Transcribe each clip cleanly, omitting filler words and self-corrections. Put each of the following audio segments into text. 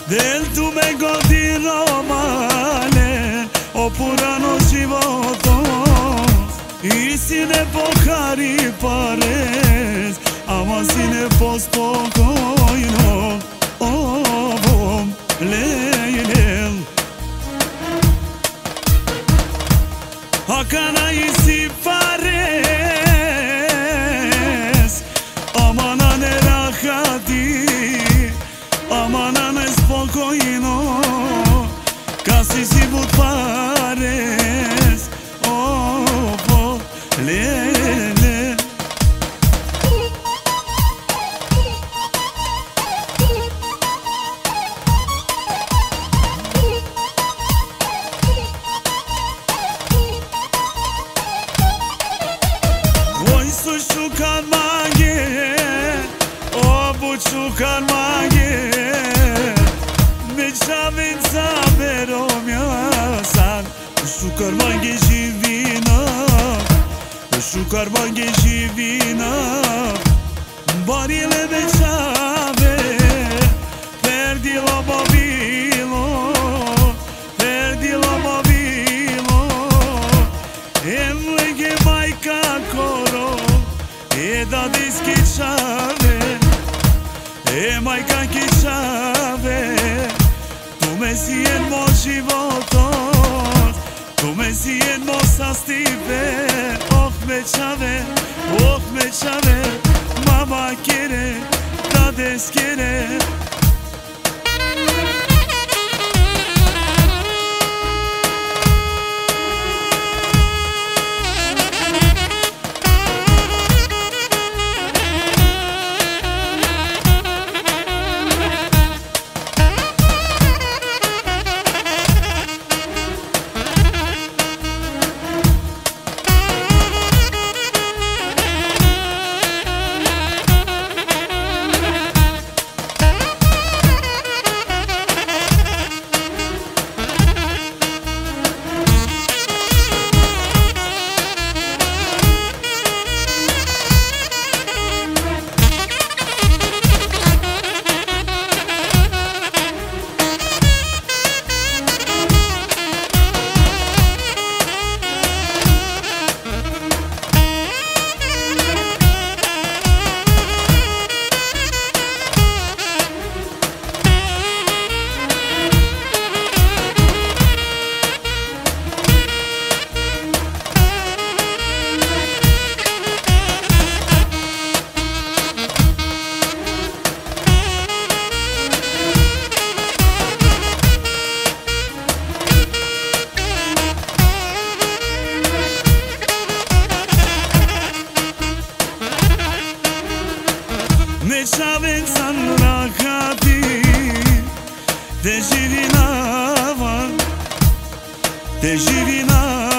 Del tu me godilo male, oppure non si voto. Istine pokari pares, ama sine pospokojno. Ovom lejlel Hakana isi pares, amana ne rahati, amana ne spokojno. Kasi si but pares, ovo lejlel Şukan mage, o bu şukan mage. Meçavin saberom yasan, şukar mage živina, šukar mage živina. Barile meçave, perdilo mobilo, perdilo mobilo. Emlege majka koro, e da diski čave, e majka ki čave. Tu me sijen mo životot, tu me sijen mo sastipe. Oh me čave, mama kere, da deskere. Meçavin san rahati, te živina, te živina.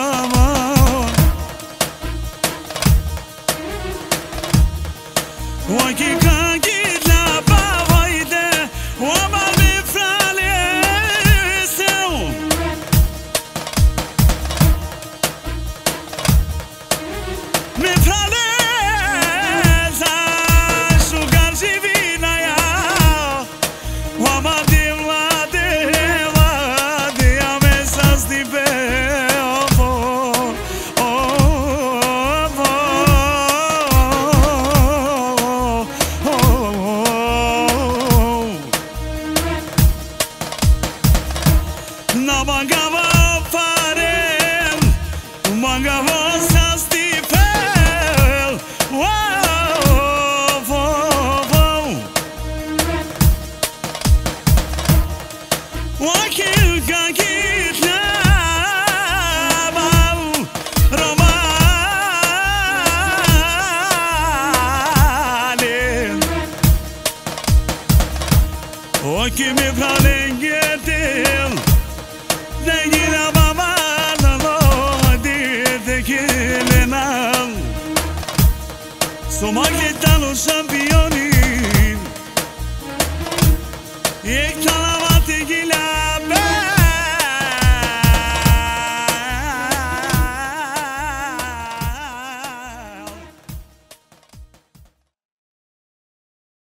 Waki kanki la bavajde, wama mi frale seu. Mi frale Na mangava farel, mangava sastipel. Wow, wow, wow. Wakil gagit lamal romalin. Wakil mi pralengetil. Degila mama lo de kilena. Somagli talo championi.